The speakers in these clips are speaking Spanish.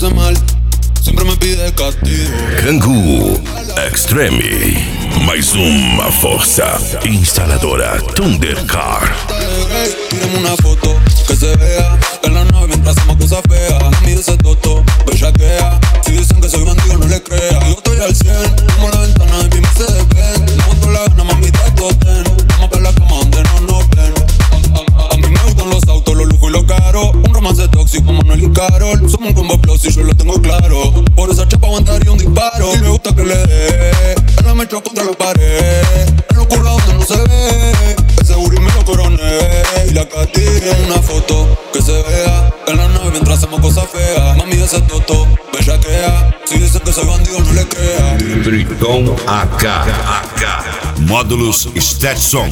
hace mal, siempre me pide castigo. Kangoo Extreme, mais uma força. Instaladora Thundercar. Tírame una foto que se vea en la nave mientras hacemos cosas feas. Mami ese toto, bellaquea. Si dicen que soy bandido no le crea. Yo estoy al 100, como la ventana de mi Mercedes-Benz. Le monto la gana, mami, te toten. Vamos pa' la cama donde no nos ven. A mí me gustan los autos, los lujos y lo caro. Un romance tóxico, Manuel y Carol. Somos un combo plus y yo lo tengo claro. Por esa chapa aguantaría un disparo. Y me gusta que le dé. Él me echó contra la pared. En lo curva donde no se ve. Ese booty me lo coroné. Y la castigué en una foto que se vea en la nave mientras hacemos cosas feas. Mami ese toto, bellaquea. Si dicen que soy bandido no le crea. Triton AK. Módulos Stetson.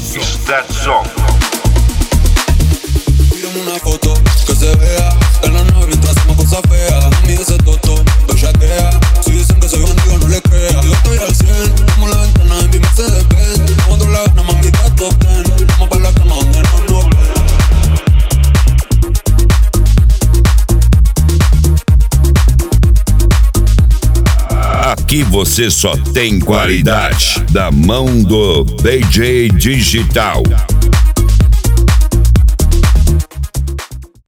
Tírame una foto que se vea en la nave mientras hacemos cosas feas. Mami ese toto, bellaquea. Si dicen que soy bandido no le crea. Yo estoy al 100, como la ventana de mi Mercedes-Benz. Cuando la gana mami te toten. Vamos pa' la cama donde no nos ven. Aqui você só tem qualidade da mão do DJ Digital.